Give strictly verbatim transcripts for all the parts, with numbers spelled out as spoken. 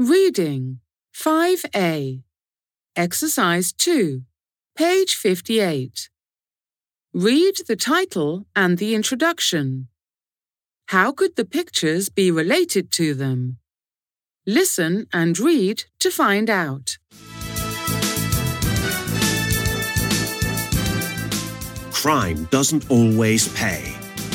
Reading five A. Exercise two, page fifty-eight. Read the title and the introduction. How could the pictures be related to them? Listen and read to find out. Crime doesn't always pay.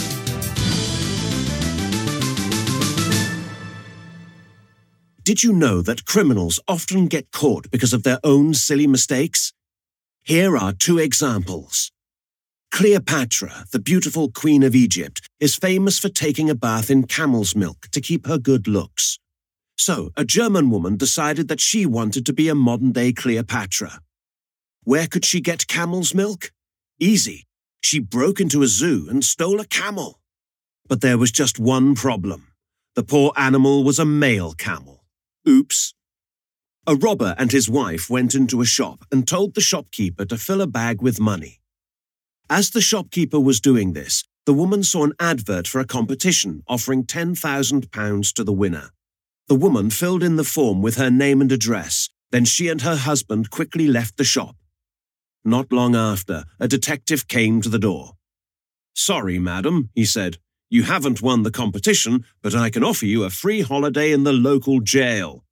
Did you know that criminals often get caught because of their own silly mistakes? Here are two examples. Cleopatra, the beautiful Queen of Egypt, is famous for taking a bath in camel's milk to keep her good looks. So, a German woman decided that she wanted to be a modern-day Cleopatra. Where could she get camel's milk? Easy. She broke into a zoo and stole a camel. But there was just one problem. The poor animal was a male camel. Oops. A robber and his wife went into a shop and told the shopkeeper to fill a bag with money. As the shopkeeper was doing this, the woman saw an advert for a competition offering ten thousand pounds to the winner. The woman filled in the form with her name and address, then she and her husband quickly left the shop. Not long after, a detective came to the door. "Sorry, madam," he said. "You haven't won the competition, but I can offer you a free holiday in the local jail."